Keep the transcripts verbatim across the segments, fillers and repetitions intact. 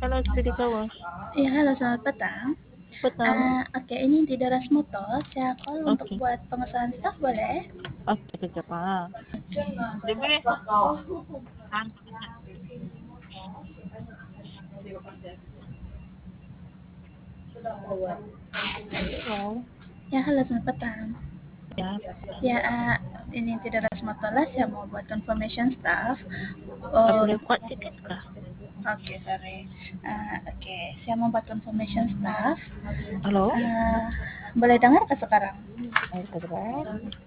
halo Spedika Wash. Ya, halo selamat petang. Petang. Ah, oke, ini di Daras Moto. Saya call untuk Oke. buat pemesanan staff boleh? Oke, kecap ah. Demi. Halo. Ya, halo selamat petang. Ya, Ya, ah, ini di Daras Moto lah. Saya mau buat confirmation staff. ah, Oh, boleh kuat sedikit kah? oke, sorry. Ah, oke, saya mau buat confirmation staff. Halo. Ah, boleh dengar ke sekarang? Ayo kecap.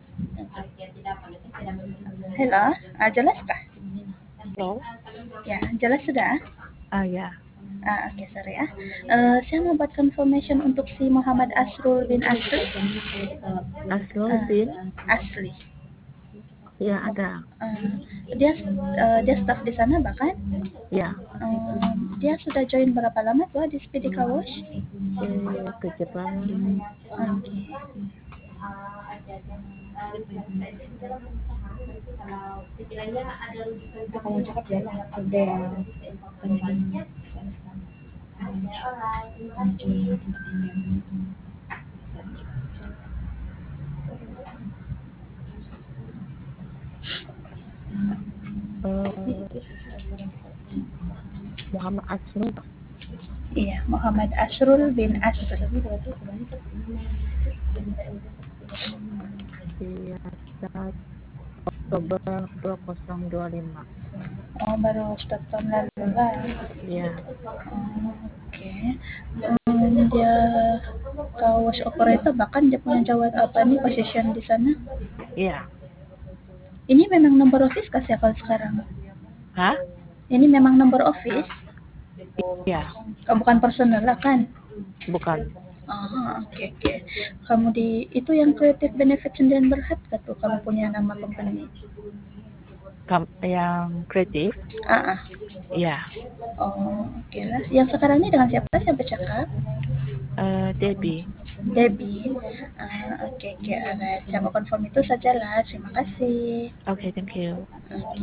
Halo, ah, jelas kah? Halo. Ya, jelas sudah. Ah ya. Ah, oke, sorry ya. Eh, saya mau buat confirmation untuk si Muhammad Asrul bin Asli. Aslo Ah, bin. Asli. Ya ada. Eh, dia eh, dia staff di sana bahkan. Ya. Eh, dia sudah join berapa lama tuh di Spedika Wash? Eh, kecap lama. Oke. Kalau cakap ya lah, ada Eh, Muhammad Aslo. Iya, Muhammad Asrul bin Asli. Iya, saat Oktober dua nol dua lima. Oh, baru start tahun lalu lah. Ya. Oh, oke. Hmm, dia ke wash operator bahkan dia punya jawab apa nih position di sana? Iya. Ini memang nomor office kah ya kalau sekarang? Hah? Ini memang nomor office? Iya. Oh, bukan personal lah kan? Bukan. Ah, oke oke. Kamu di itu yang creative benefit Sendirian Berhad kah tuh kamu punya nama company? Kam yang kreatif. Ah, ah. Iya. Oh, oke lah. Yang sekarang ini dengan siapa saya bercakap? Eh, Debbie. Debbie. Ah, oke oke. Alright. Saya mau confirm itu sajalah. Terima kasih. Okay, thank you. Oke.